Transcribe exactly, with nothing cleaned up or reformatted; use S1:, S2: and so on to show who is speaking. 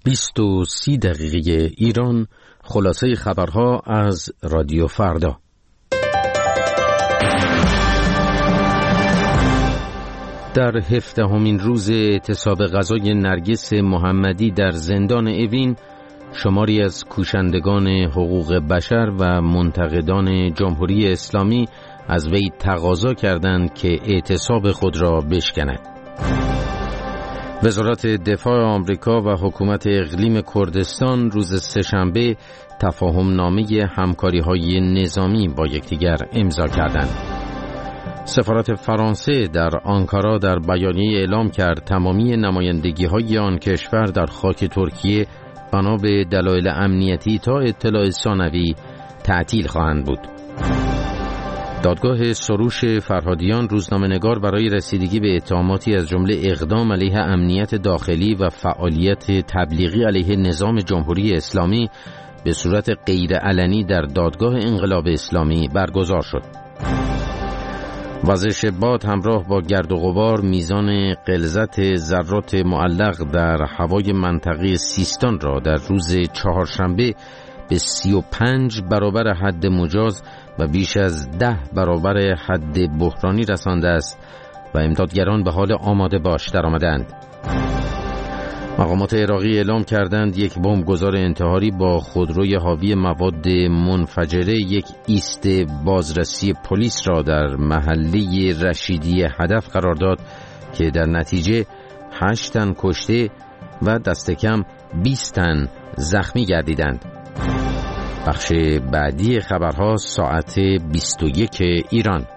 S1: بیست و سی دقیقه ایران، خلاصه خبرها از رادیو فردا. در هفدهمین روز اعتصاب غذای نرگس محمدی در زندان اوین، شماری از کوشندگان حقوق بشر و منتقدان جمهوری اسلامی از وی تقاضا کردند که اعتصاب خود را بشکند. وزارت دفاع آمریکا و حکومت اقلیم کردستان روز سه‌شنبه تفاهم نامه همکاری‌های نظامی با یکدیگر امضا کردند. سفارت فرانسه در آنکارا در بیانیه اعلام کرد تمامی نمایندگی‌های آن کشور در خاک ترکیه بنا به دلایل امنیتی تا اطلاع ثانوی تعطیل خواهند بود. دادگاه سروش فرهادیان روزنامه‌نگار برای رسیدگی به اتهاماتی از جمله اقدام علیه امنیت داخلی و فعالیت تبلیغی علیه نظام جمهوری اسلامی به صورت غیر علنی در دادگاه انقلاب اسلامی برگزار شد. وزش باد همراه با گرد و غبار میزان غلظت ذرات معلق در هوای منطقه سیستان را در روز چهارشنبه به سی و پنج برابر حد مجاز و بیش از ده برابر حد بحرانی رسانده است و امدادگران به حال آماده باش درآمدند. مقامات عراقی اعلام کردند یک بمبگذار انتحاری با خودروی حاوی مواد منفجره یک ایست بازرسی پلیس را در محله رشیدی هدف قرار داد که در نتیجه هشت تن کشته و دست کم بیست تن زخمی گردیدند. بخش بعدی خبرها ساعت بیست و یک ایران.